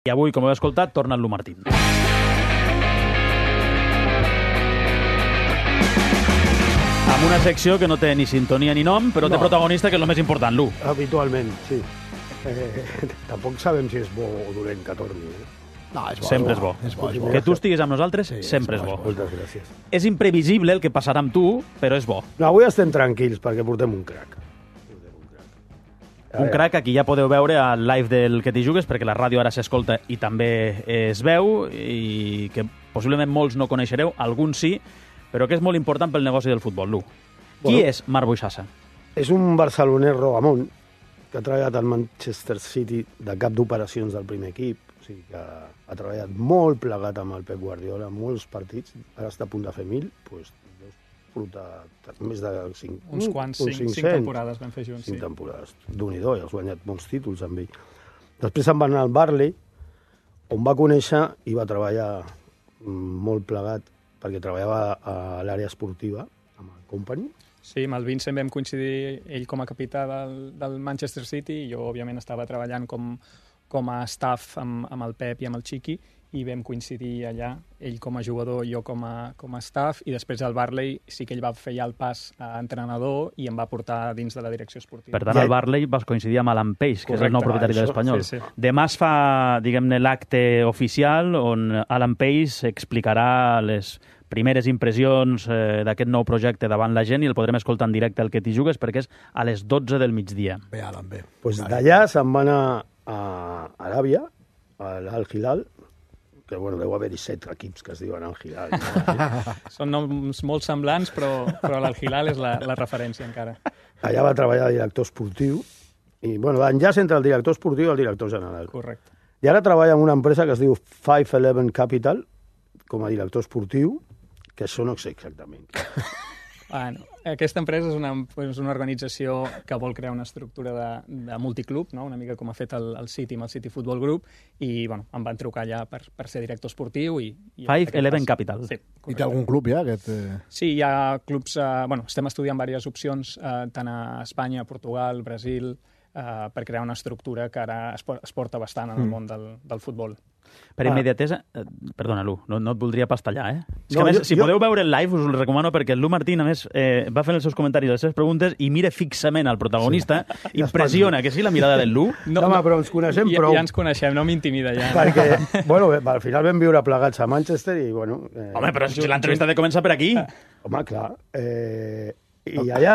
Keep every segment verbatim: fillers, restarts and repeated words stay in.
I avui, com heu escoltat, torna el Lu Martín. Amb una secció que no té ni sintonia ni nom, però no. té protagonista, que és el més important, Lu. Habitualment, sí. Eh, tampoc sabem si és bo o dolent que torni. Eh? No, és bo. Sempre és bo. És bo, és bo. Que tu estiguis amb nosaltres, sí, sempre és bo. és bo. Moltes gràcies. És imprevisible el que passarà amb tu, però és bo. No, avui estem tranquils perquè portem un crac. Un crac, aquí ja podeu veure al live del Que t'hi jugues, perquè la ràdio ara s'escolta i també es veu, i que possiblement molts no coneixereu, alguns sí, però que és molt important pel negoci del futbol, Lu. Qui Bueno, és Marc Buixassa? És un barceloner rogamont que ha treballat al Manchester City de cap d'operacions del primer equip, o sigui que ha treballat molt plegat amb el Pep Guardiola, molts partits, ara està a punt de fer mil, doncs portar més de cinc, uns quants, uns cinc, cinc temporades vam fer junts. Cinc sí. temporades. D'un-i-do, i has guanyat molts títols amb ell. Després se'n va anar al Barley, on va conèixer i va treballar molt plegat, perquè treballava a l'àrea esportiva, amb el Company. Sí, amb el Vincent vam coincidir, ell com a capità del, del Manchester City, i jo, òbviament, estava treballant com, com a staff amb, amb el Pep i amb el Chiqui, i vam coincidir allà, ell com a jugador i jo com a, com a staff, i després al Barley sí que ell va fer ja el pas a entrenador i em va portar dins de la direcció esportiva. Per tant, al Barley vas coincidir amb Alan Peix, que Correcte, és el nou propietari de l'Espanyol. Sí, sí. Demà es fa, diguem-ne, l'acte oficial on Alan Peix explicarà les primeres impressions eh, d'aquest nou projecte davant la gent, i el podrem escoltar en directe al Que t'hi jugues, perquè és a les dotze del migdia. Bé, Alan, bé. Pues d'allà se'n va anar a Aràbia, a l'Al-Hilal, que bueno, deu haver-hi set equips que es diuen Al-Hilal. No? Són noms molt semblants, però, però l'Al-Hilal és la, la referència encara. Allà va treballar de director esportiu, i bueno, l'enllaç entre el director esportiu i el director general. Correcte. I ara treballa en una empresa que es diu cinc eleven Capital, com a director esportiu, que això no sé exactament. Bueno, aquesta empresa és una, és una organització que vol crear una estructura de, de multiclub, no? Una mica com ha fet el, el City amb el City Football Group, i bueno, em van trucar allà per, per ser director esportiu. I, i cinc eleven Capital. Sí, I té algun club ja? Aquest, eh... Sí, hi ha clubs... Eh, bueno, estem estudiant diverses opcions, eh, tant a Espanya, Portugal, Brasil, eh, per crear una estructura que ara es, es porta bastant en el món del, del futbol. Per immediatesa... Eh, perdona, Lu, no, no et voldria pastallar, eh? És No, que, a més, jo- si jo- podeu veure el live, us el recomano, perquè el Lu Martín, a més, eh, va fent els seus comentaris, les seves preguntes, i mira fixament al protagonista. Sí. Impressiona, que sí, la mirada del Lu? No, home, però ens coneixem ja, prou. Ja ens coneixem, no m'intimida ja. Perquè, bueno, bé, al final vam viure plegats a Manchester i, bueno... Eh, Home, però si l'entrevista ha de començar per aquí. Home, clar. Eh, I allà,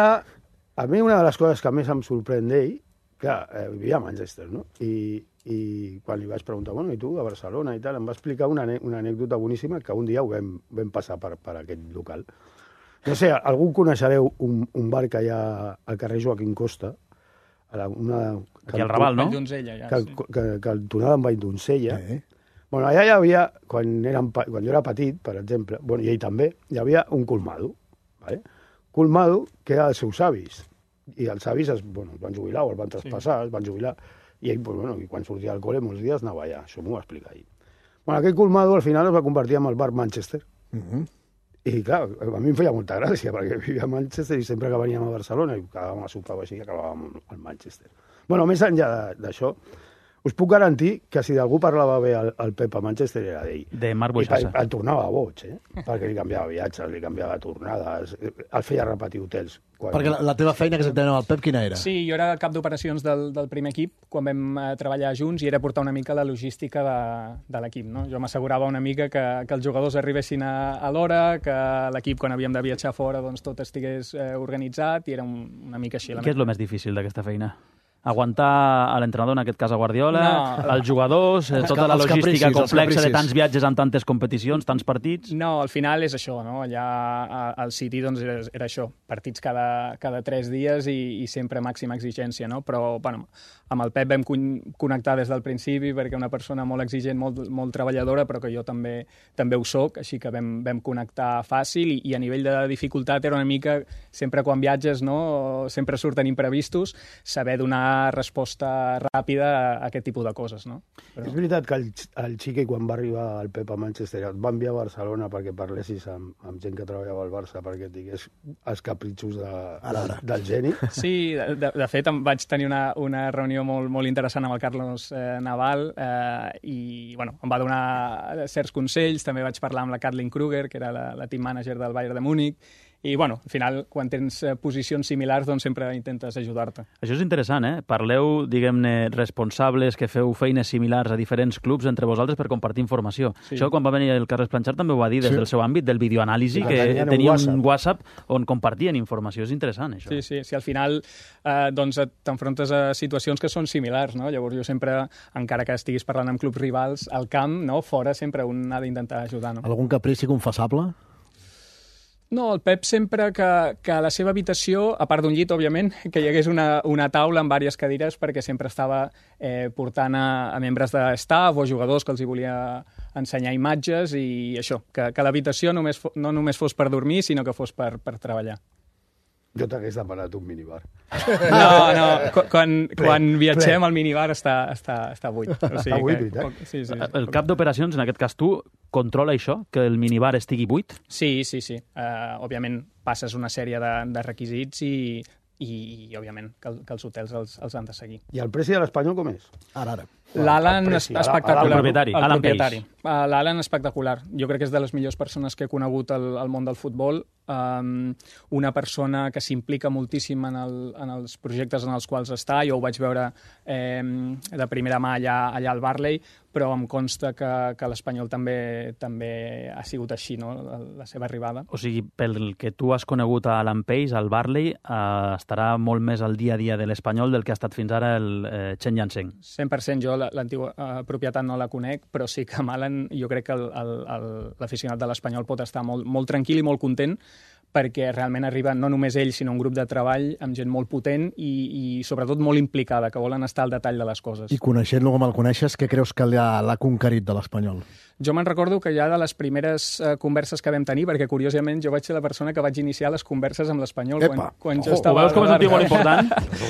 a mi una de les coses que més em sorprèn d'ell, clar, eh, vivia a Manchester, no? I, i quan li vaig preguntar, bueno, i tu, a Barcelona i tal, em va explicar una, una anècdota boníssima que un dia ho vam, vam passar per, per aquest local. No sé, algú coneixereu un, un bar que hi ha al carrer Joaquim Costa, a la, una... Aquí al Raval, no? Donzella, ja, Que, sí. que, que, que cantonada amb Valldoncella. Eh? Bueno, allà hi havia, quan, érem, pa- quan jo era petit, per exemple, bueno, i ell també, hi havia un colmado, ¿vale? Colmado que era dels seus avis, i els avis es, bueno, es van jubilar o es van traspassar, sí. es van jubilar, i ell, pues, bueno, i quan sortia al col·le molts dies anava allà, això m'ho va explicar ell. Bueno, aquell colmado al final es va convertir en el bar Manchester, Uh -huh. i clar, a mi em feia molta gràcia, perquè vivia a Manchester i sempre que veníem a Barcelona i acabàvem a sopar o així, acabàvem al Manchester. Bueno, més enllà d'això, us puc garantir que si d'algú parlava bé el, el Pep a Manchester era d'ell. De Marc I Buixassa. el tornava boig, eh? Perquè li canviava viatges, li canviava tornades, el feia repetir hotels. Quan... Perquè la, la teva feina que exactament amb el Pep, quina era? Sí, jo era cap d'operacions del, del primer equip quan vam eh, treballar junts, i era portar una mica la logística de, de l'equip, no? Jo m'assegurava una mica que, que els jugadors arribessin a, a l'hora, que l'equip, quan havíem de viatjar fora, doncs tot estigués eh, organitzat, i era un, una mica així. La Què és el més difícil d'aquesta feina? Aguantar a l'entrenador, en aquest cas a Guardiola, No. als jugadors, eh, Els tota ca- la els logística capricis, els complexa de capricis. tants viatges en tantes competicions, tants partits... No, al final és això, no? Allà a- al City doncs era, era això, partits cada, cada tres dies i, i sempre màxima exigència, no? Però, bueno, amb el Pep vam con connectar des del principi, perquè una persona molt exigent, molt, molt treballadora, però que jo també també ho soc, així que vam, vam connectar fàcil, i, i a nivell de dificultat era una mica, sempre quan viatges, no? Sempre surten imprevistos, saber donar donar resposta ràpida a aquest tipus de coses, no? Però... És veritat que el, el Xiqui, quan va arribar al Pep a Manchester, et va enviar a Barcelona perquè parlessis amb, amb gent que treballava al Barça, perquè digués els capritxos de, de, del geni. Sí, de, de fet, em vaig tenir una, una reunió molt, molt interessant amb el Carlos eh, Naval eh, i bueno, em va donar certs consells, també vaig parlar amb la Kathleen Kruger, que era la, la team manager del Bayern de Múnich, i, bueno, al final, quan tens posicions similars, doncs sempre intentes ajudar-te. Això és interessant, eh? Parleu, diguem-ne, responsables que feu feines similars a diferents clubs entre vosaltres per compartir informació. Sí. Això, quan va venir el Carles Planchard, també ho va dir des sí. del seu àmbit, del videoanàlisi, que, que tenia un WhatsApp. WhatsApp on compartien informació. És interessant, això. Sí, sí, sí. Al final eh, doncs t'enfrontes a situacions que són similars, no? Llavors jo sempre, encara que estiguis parlant amb clubs rivals, al camp, no? Fora, sempre un ha d'intentar ajudar, no? Algun caprici confessable? No, el Pep sempre que, que a la seva habitació, a part d'un llit, òbviament, que hi hagués una, una taula amb diverses cadires perquè sempre estava eh, portant a, a membres de staff o a jugadors que els hi volia ensenyar imatges i això, que, que l'habitació només fo, no només fos per dormir, sinó que fos per, per treballar. Jo t'hagués demanat un minibar. No, no, quan, ple, quan viatgem ple. El minibar està, està, està buit. O sigui està buit, veritat? Sí, sí. El cap d'operacions, en aquest cas tu, controla això, que el minibar estigui buit? Sí, sí, sí. Uh, òbviament passes una sèrie de, de requisits i, i, i òbviament, que, que els hotels els, els han de seguir. I el preci de l'Espanyol com és? Ara, ara. L'Alan és espectacular. El propietari, el Alan propietari. L'Alan espectacular. Jo crec que és de les millors persones que he conegut al, al món del futbol. Um, una persona que s'implica moltíssim en, el, en els projectes en els quals està. Jo ho vaig veure eh, de primera mà allà, allà al Barley, però em consta que, que l'Espanyol també també ha sigut així, no? la, la seva arribada. O sigui, pel que tu has conegut a Alan Pace, al Barley, eh, estarà molt més al dia a dia de l'Espanyol del que ha estat fins ara el eh, Chen Yanseng. cent per cent. Jo l'antiga eh, propietat no la conec, però sí que amb Alan jo crec que l'aficionat de l'Espanyol pot estar molt, molt tranquil i molt content perquè realment arriba no només ell, sinó un grup de treball amb gent molt potent i, i sobretot molt implicada, que volen estar al detall de les coses. I coneixent-lo com el coneixes, què creus que l'ha conquerit de l'Espanyol? Jo me'n recordo que ja de les primeres eh, converses que vam tenir, perquè curiosament jo vaig ser la persona que vaig iniciar les converses amb l'Espanyol quan, quan jo estava... Ho veus com és un tio molt important?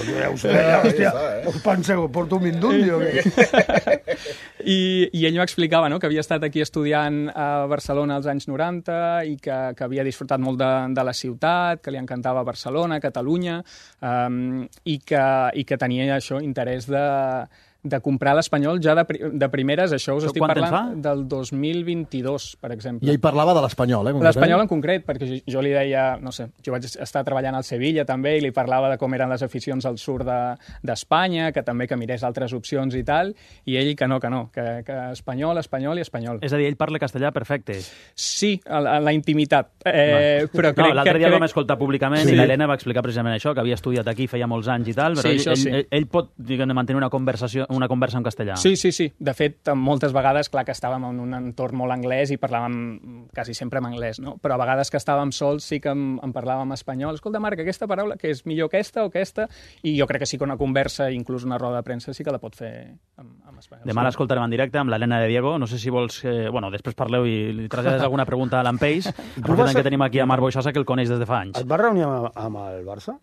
Hòstia, us penseu, porto un mindundi o què? I, I ell m'explicava, no?, que havia estat aquí estudiant a Barcelona als anys noranta i que, que havia disfrutat molt de, de la ciutat, que li encantava Barcelona, Catalunya, um, i, que, i que tenia això, interès de... de comprar l'Espanyol ja de, pri de primeres, això us estic parlant del dos mil vint-i-dos, per exemple. I ell parlava de l'Espanyol, eh? L'Espanyol en concret, perquè jo, jo li deia, no sé, jo vaig estar treballant al Sevilla també i li parlava de com eren les aficions al sud d'Espanya, de, que també que mirés altres opcions i tal, i ell que no, que no, que, que espanyol, espanyol i espanyol. És a dir, ell parla castellà perfecte. Sí, en la, la intimitat. Eh, però crec no, l'altre dia crec... el vam escoltar públicament sí. I l'Helena va explicar precisament això, que havia estudiat aquí feia molts anys i tal, però sí, ell, ell, sí. ell, ell pot, diguem, mantenir una conversació una conversa en castellà. Sí, sí, sí. De fet, moltes vegades, clar que estàvem en un entorn molt anglès i parlàvem quasi sempre en anglès, no? Però a vegades que estàvem sols sí que em, em parlàvem espanyol. Escolta, Marc, aquesta paraula, que és millor aquesta o aquesta? I jo crec que sí que una conversa, inclús una roda de premsa, sí que la pot fer en, en espanyol. Demà l'escoltarem en directe amb l'Helena de Diego. No sé si vols... Eh, bueno, després parleu i li trasllades alguna pregunta a l'Alan Pace, aprofitant que tenim aquí a Marc Boixosa, que el coneix des de fa anys. Et vas reunir amb, amb el Barça?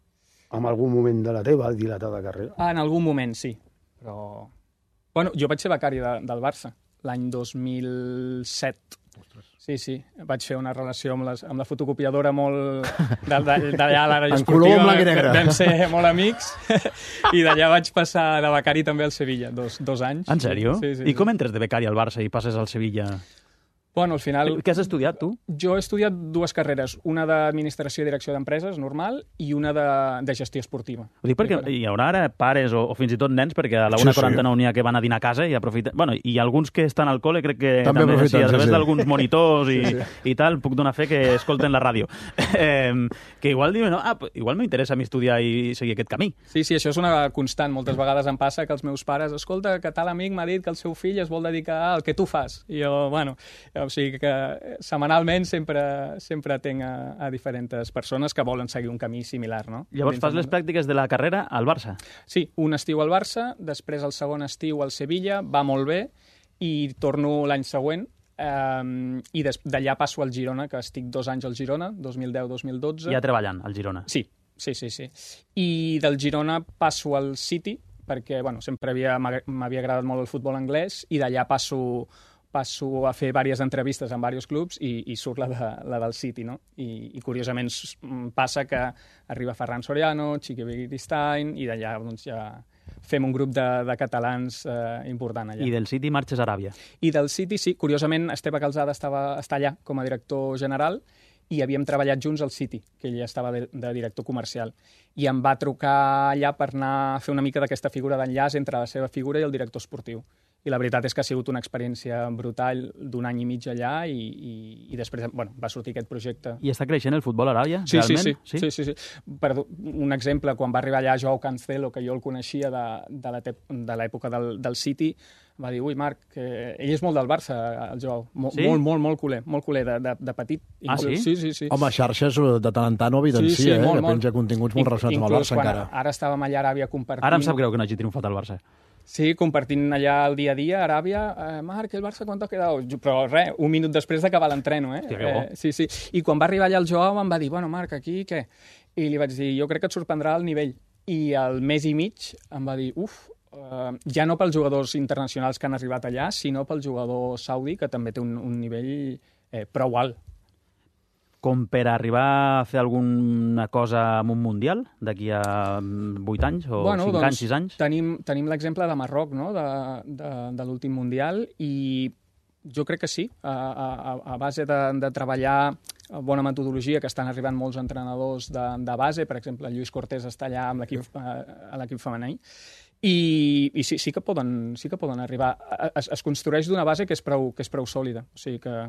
En algun moment de la teva dilatada carrera? Ah, en algun moment, sí. Però... Bueno, jo vaig ser becari de, del Barça l'any dos mil set. Ostres. Sí, sí. Vaig fer una relació amb, les, amb la fotocopiadora molt... D'allà a l'àrea esportiva. Vam ser molt amics. I d'allà vaig passar de becari també al Sevilla, dos, dos anys. En sèrio? Sí, sí, I com entres de becari al Barça i passes al Sevilla? Bueno, al final... Què has estudiat, tu? Jo he estudiat dues carreres, una d'administració i direcció d'empreses, normal, i una de, de gestió esportiva. Ho dic perquè hi haurà ara pares o, o fins i tot nens, perquè a la una quaranta-nou sí, sí. N'hi ha que van a dinar a casa i aprofiten... Bueno, i alguns que estan al col·le crec que també, també sí, a través sí, sí. d'alguns monitors i, sí, sí. i tal, puc donar fe que escolten la ràdio. Eh, que igual diuen, no, ah, igual m'interessa a mi estudiar i seguir aquest camí. Sí, sí, això és una constant. Moltes vegades em passa que els meus pares, escolta, que tal amic m'ha dit que el seu fill es vol dedicar al que tu fas. I jo, bueno, o sigui que setmanalment sempre, sempre tenc a, a diferents persones que volen seguir un camí similar, no? Llavors fas les pràctiques de la carrera al Barça? Sí, un estiu al Barça, després el segon estiu al Sevilla, va molt bé, i torno l'any següent, um, i d'allà passo al Girona, que estic dos anys al Girona, dos mil deu dos mil dotze. Ja treballant al Girona? Sí. sí, sí, sí. I del Girona passo al City, perquè bueno, sempre havia, m'havia agradat molt el futbol anglès, i d'allà passo, passo a fer diverses entrevistes en diversos clubs i, i surt la, de, la del City, no? I, i curiosament passa que arriba Ferran Soriano, Quique Begiristain, i d'allà doncs, ja fem un grup de, de catalans eh, important allà. I del City marxes a Aràbia. I del City, sí. Curiosament, Esteve Calzada estava, està allà com a director general i havíem treballat junts al City, que ell estava de, de director comercial. I em va trucar allà per anar a fer una mica d'aquesta figura d'enllaç entre la seva figura i el director esportiu. I la veritat és que ha sigut una experiència brutal d'un any i mig allà i, i, i després bueno, va sortir aquest projecte. I està creixent el futbol a Aràbia, sí, realment? Sí, sí. sí? sí, sí, sí. Per un exemple, quan va arribar allà Joao Cancelo, que jo el coneixia de, de l'època del, del City, va dir, ui, Marc, que ell és molt del Barça, el Joao. Mo, sí? Molt, molt, molt culer, molt culer, de, de, de petit. Ah, sí? Sí, sí, sí. Home, xarxes de tant en tant ho evidencia, sí, sí, eh? Molt, que penja continguts molt relacionats amb el Barça encara. Ara estàvem allà a Aràbia compartint... Ara em sap greu que no hagi triomfat el Barça. Sí, compartint allà el dia a dia, a Aràbia, eh, Marc, el Barça quant ha quedat? Però res, un minut després d'acabar l'entreno, eh? Hòstia, que bo. eh? Sí, sí. I quan va arribar allà el Joao em va dir, bueno, Marc, aquí què? I li vaig dir, jo crec que et sorprendrà el nivell. I al mes i mig em va dir, uf, eh, ja no pels jugadors internacionals que han arribat allà, sinó pel jugador saudi, que també té un, un nivell eh, prou alt. Com per arribar a fer alguna cosa en un Mundial d'aquí a vuit anys o bueno, cinc doncs, anys, sis anys? Tenim, tenim l'exemple de Marroc, no?, de, de, de l'últim Mundial, i jo crec que sí, a, a, a base de, de treballar bona metodologia, que estan arribant molts entrenadors de, de base, per exemple, Lluís Cortés està allà amb l'equip a l'equip femení, i, i sí, sí, que poden, sí que poden arribar. Es, es construeix d'una base que és prou, que és prou sòlida, o sigui que...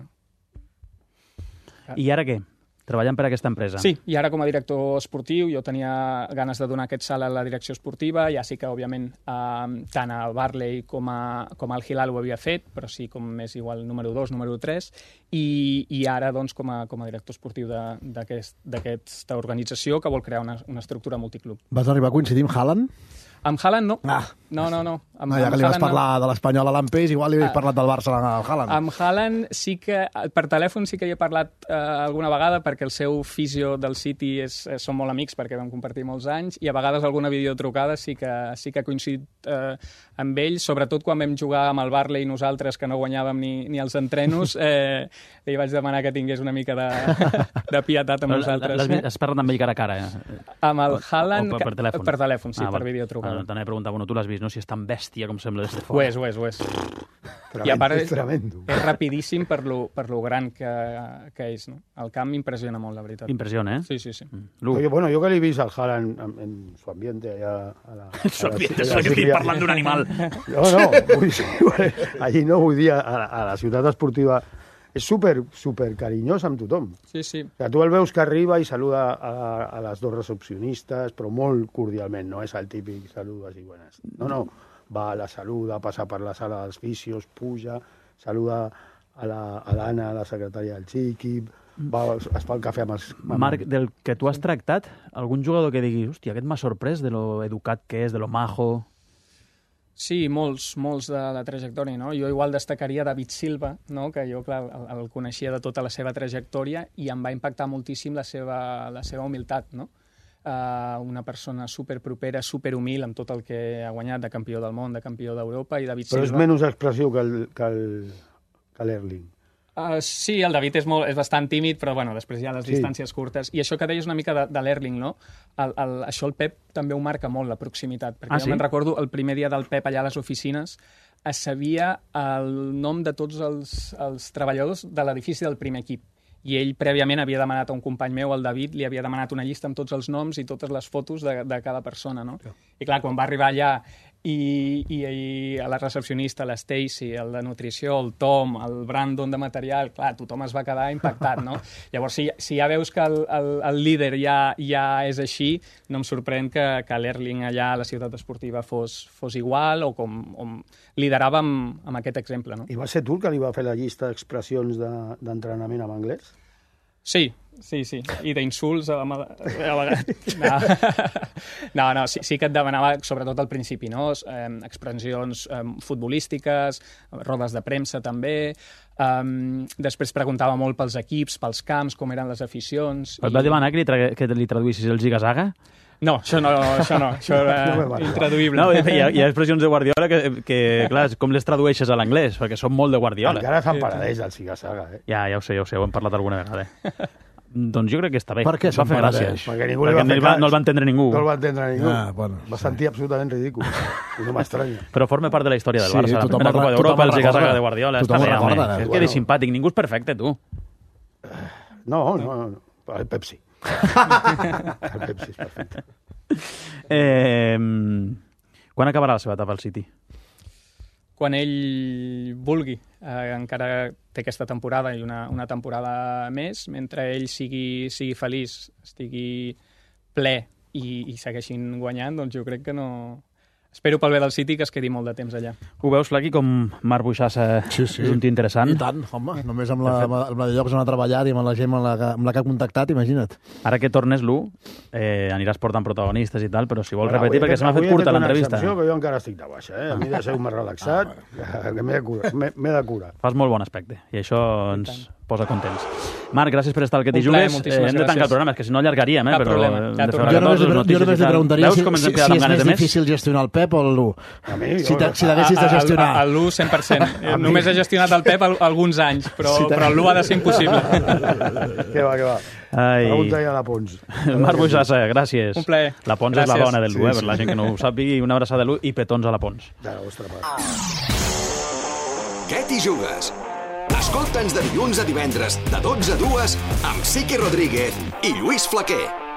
I ara què? Treballant per aquesta empresa. Sí, i ara com a director esportiu jo tenia ganes de donar aquest salt a la direcció esportiva, ja sí que, òbviament, eh, tant al Barley com, a, com al Hilal ho havia fet, però sí com més igual número dos, número tres, i, i ara doncs, com, a, com a director esportiu d'aquesta aquest, organització que vol crear una, una estructura multiclub. Vas arribar a coincidir amb Haaland? Amb Haaland no. Ah. No, no, no. Amb, no ja que li vas parlar no. de l'Espanyol a l'Ampeix, igual li havies ah. parlat del Barça al Haaland. Amb Haaland sí que, per telèfon sí que hi he parlat eh, alguna vegada, perquè el seu fisio del City és, és, són molt amics, perquè vam compartir molts anys, i a vegades alguna videotrucada sí que, sí que ha coincidit eh, amb ell, sobretot quan vam jugar amb el Barley i nosaltres, que no guanyàvem ni, ni els entrenos, eh, li vaig demanar que tingués una mica de, de pietat amb nosaltres. Has parlat amb ell cara a cara? Eh? Amb el Haaland... Per, per telèfon? Per telèfon, sí, ah, per videotrucada. Ah, T'anava a preguntar, bueno, tu l'has vist, no? Si és tan bèstia com sembla des de fora. Ho és, ho és, ho és. Tremendo, I a part és, tremendo. És rapidíssim per lo, per lo gran que, que és, no? El camp m'impressiona molt, la veritat. Impressiona, eh? Sí, sí, sí. Mm. Oye, bueno, yo que l'he vist al Haaland en, en su ambiente allà... A la, en su ambiente, a la, a la parlant d'un animal. No, no, vull dir, allí no vull dir, a, a la ciutat esportiva és super, super carinyós amb tothom. Sí, sí. O sigui, tu el veus que arriba i saluda a, a les dos recepcionistes, però molt cordialment, no és el típic saludes i buenas. No, no, va a la saluda, passa per la sala dels fisios, puja, saluda a l'Anna, la, la secretària del Xiqui, va, es fa el cafè amb els... Marc, del que tu has tractat, algun jugador que digui, hòstia, aquest m'ha sorprès de lo educat que és, de lo majo... Sí, molts, molts de la trajectòria, no? Jo igual destacaria David Silva, no? Que jo, clar, el, el coneixia de tota la seva trajectòria i em va impactar moltíssim la seva, la seva humilitat, no? Uh, una persona superpropera, superhumil amb tot el que ha guanyat de campió del món, de campió d'Europa, i David Però Silva... és menys expressiu que el, que el, que l'Erling. Uh, sí, el David és, molt, és bastant tímid, però bueno, després hi ha les sí. distàncies curtes. I això que deies una mica de, de l'Erling, no? El, el, això el Pep també ho marca molt, la proximitat. Perquè ah, jo sí? me'n recordo el primer dia del Pep allà a les oficines, es sabia el nom de tots els, els treballadors de l'edifici del primer equip. I ell prèviament havia demanat a un company meu, el David, li havia demanat una llista amb tots els noms i totes les fotos de, de cada persona, no? Sí. I clar, quan va arribar allà i, i, i a la recepcionista, la Stacy, el de nutrició, el Tom, el Brandon de material, clar, tothom es va quedar impactat, no? Llavors, si, si ja veus que el, el, el líder ja, ja és així, no em sorprèn que, que l'Erling allà a la ciutat esportiva fos, fos igual o com o liderava amb, amb aquest exemple, no? I va ser tu el que li va fer la llista d'expressions de, d'entrenament en anglès? Sí, sí, sí. I d'insults a la... mà- a la... No, no, no sí, sí que et demanava, sobretot al principi, no? Eh, expressions eh, futbolístiques, rodes de premsa també. Um, després preguntava molt pels equips, pels camps, com eren les aficions. Et va demanar que li, tra que li traduïssis el ziga-zaga? No, això no, això no, això era No me va. intraduïble. No, hi ha, hi ha expressions de Guardiola que, que, clar, com les tradueixes a l'anglès? Perquè són molt de Guardiola. Encara se'n paradeix del Siga-Saga, eh? Ja, ja ho sé, ja ho sé, ho hem parlat alguna vegada. Eh? Doncs jo crec que està bé. Per què Va se'n fer gràcia. paradeix? Perquè ningú li Perquè va no, fer el va, cas. no el va entendre ningú. No el va entendre ningú. Ah, bueno, va sí. sentir absolutament ridícul. I no m'estranya. Però forma part de la història del Sí, Barça. La tothom primera el- Copa tothom d'Europa, el el ziga-zaga recorda. de Guardiola. Tothom Està el bé, home. recorda, És eh? que eres Bueno. simpàtic. Ningú és perfecte, tu. No, no, no. El Pepsi. El Pepsi és perfecte. Eh, quan acabarà la seva etapa al City? Quan ell vulgui. Eh, encara té aquesta temporada i una, una temporada més. Mentre ell sigui, sigui feliç, estigui ple i, i segueixin guanyant, doncs jo crec que no... Espero pel bé del City que es quedi molt de temps allà. Ho veus, Flaqui, com Marc Buixassa Sí, sí. és un tio interessant? I tant, home, només amb la, amb la de llocs on ha treballat i amb la gent amb la, que- amb la que ha contactat, imagina't. Ara que tornes, Lu, eh, aniràs portant protagonistes i tal, però si vols Bueno, repetir, avui perquè he- se m'ha fet avui he curta una l'entrevista. excepció, que jo encara estic de baixa, eh? A mi deixeu-me relaxat, que m'he de cura. M'he m'he de cura. Fas molt bon aspecte, i això ens posa contents. Marc, gràcies per estar al que t'hi Un plaer, jugues. moltíssimes hem de tancar gràcies. el programa, és que si no allargaríem, eh? Cap però problema. hem Ja de fer tornarem. una Jo només, cosa, li- jo notícies només i li tal. preguntaria Veus si, com ens si, hem quedat si amb és ganes més de més? difícil gestionar el Pep o el Lu. A mi, Si jo- te- si l'haguessis de gestionar. A, a, a l'U cent per cent. mi- Només he gestionat el Pep al- alguns anys, però, Si te- però el l'U ha de ser impossible. Què va, què va. Ai. Pregunta ja a la Pons. Marc Buixassa, gràcies. Un plaer. La Pons és la Gràcies. dona del Lu, eh? Sí, Per la gent que no ho sàpiga, una abraçada de Lu i petons a la Pons. De la vostra part. Què t'hi jugues? Escolta'ns de dilluns a divendres, de dotze a dues, amb Siqui Rodríguez i Lluís Flaquer.